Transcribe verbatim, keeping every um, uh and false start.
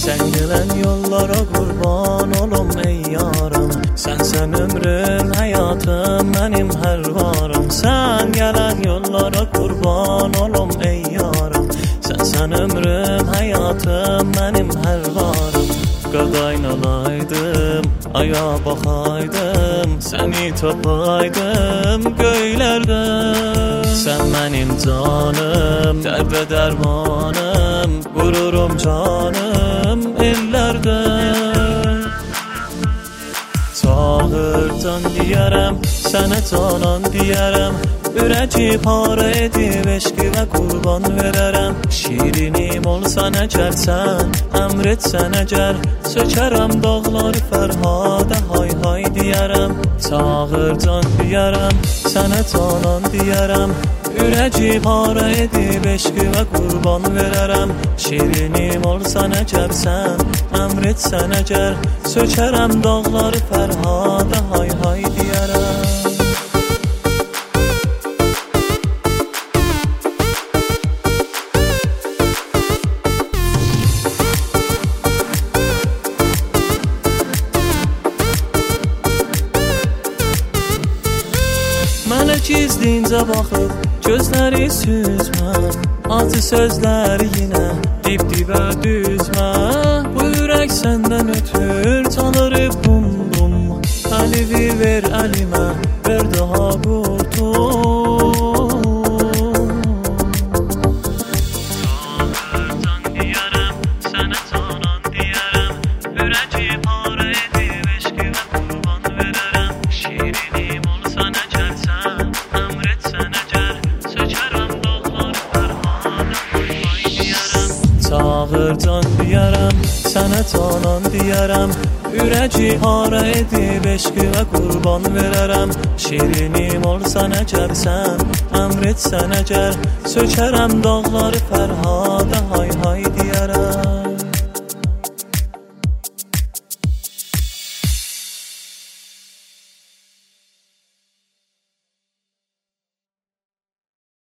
Sen gelen yollara kurban olum ey yarım. Sen sen ömrüm, hayatım, benim her varım. Sen gelen yollara kurban olum ey yarım. Sen sen ömrüm, hayatım, benim her varım. Qadaynalaydım, aya baxaydım, səni tapaydım göylərdə. Sən mənim canım, dərbə dərmanım, qururum canım ellərdə. Çağırdan deyərəm, sənə canan deyərəm, ürəci para edib eşqivə qurban verərəm. Şirinim olsan əgər sən, əmr etsən əgər, sökərəm dağları fərhadə hay hay deyərəm. Çağırcan deyərəm, sənə canan deyərəm, ürəci para edib eşqivə qurban verərəm. Şirinim olsan əgər sən, əmr etsən əgər, sökərəm dağları fərhadə hay hay deyərəm. Mənə gizlincə baxıb, gözləri süzmə, acı sözlər yenə dib-dibə düzmə. Bu ürək səndən ötür, çalır bum bum, əlivi ver əlimə, ver daha qurtul. Çağırdan deyərəm, sənə canan deyərəm, ürəci para edib eşqivə qurban verərəm. Şirinim olsan əgər sən, əmr etsən əgər, sökərəm dağları fərhadə hay hay deyərəm. Çağırcan deyərəm, sənə canan deyərəm, ürəci para edib eşqivə qurban verərəm. Şirinim olsan əgər sən, əmr etsən əgər, sökərəm dağları fərhadə hay hay deyərəm.